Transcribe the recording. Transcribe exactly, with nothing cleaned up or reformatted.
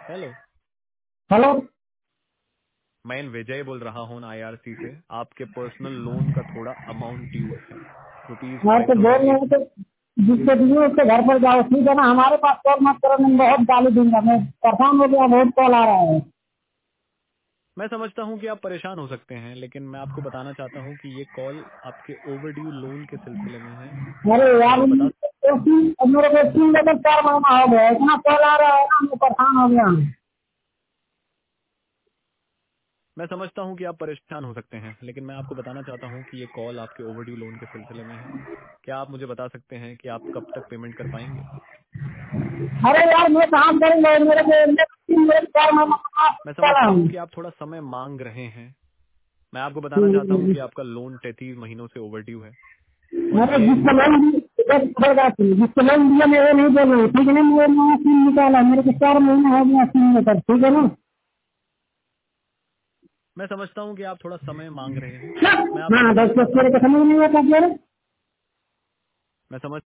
Hello. Hello. मैं विजय बोल रहा हूँ आईआरसी से। आपके पर्सनल लोन का थोड़ा अमाउंट ड्यू है, रुपीज मैं फाइव तो बोल थाउजेंड रहे एट। हैं तो जिससे दिए उसके घर पर जाओ, ठीक है ना। हमारे पास कॉल मत करो, मैं बहुत गाली दूंगा। मैं परेशान हो गया, बहुत कॉल आ रहा है। मैं समझता हूँ कि आप परेशान हो सकते हैं, लेकिन मैं आपको बताना चाहता हूँ कि ये कॉल आपके ओवरड्यू लोन के सिलसिले में है। क्या अरे आप यार, मुझे बता तो तीन- मेरे को तीन लेकर चार महीना हो गया, इतना कॉल आ रहा है ना, मैं परेशान हो गया हूँ। मैं समझता हूँ कि आप परेशान हो सकते हैं, लेकिन मैं आपको बताना चाहता हूँ कि ये कॉल आपके ओवरड्यू लोन के सिलसिले में है। क्या आप मुझे बता सकते हैं कि आप कब तक पेमेंट कर पाएंगे? अरे यार, मैं काम करूंगा, मेरे को मेरे को तीन मेरे चार महीना मैं चला समझता हूँ। हूँ कि आप थोड़ा समय मांग रहे हैं। मैं आपको बताना चाहता हूँ कि आपका लोन तैतीस महीनों से ओवरड्यू है और मेरे ये जिसको लोन दी- जिसको लोन दिया मैं वो नहीं बोल रहा हूँ, ठीक है ना। मेरे मैंने सिम निकाला, मेरे को चार महीना हो गया सिम लेकर, ठीक है ना। मैं समझता हूँ कि आप थोड़ा समय मांग रहे हैं। मैं आपको हाँ, बताना दस चाहता मेरे हूँ को समझ नहीं आता। मैं समझ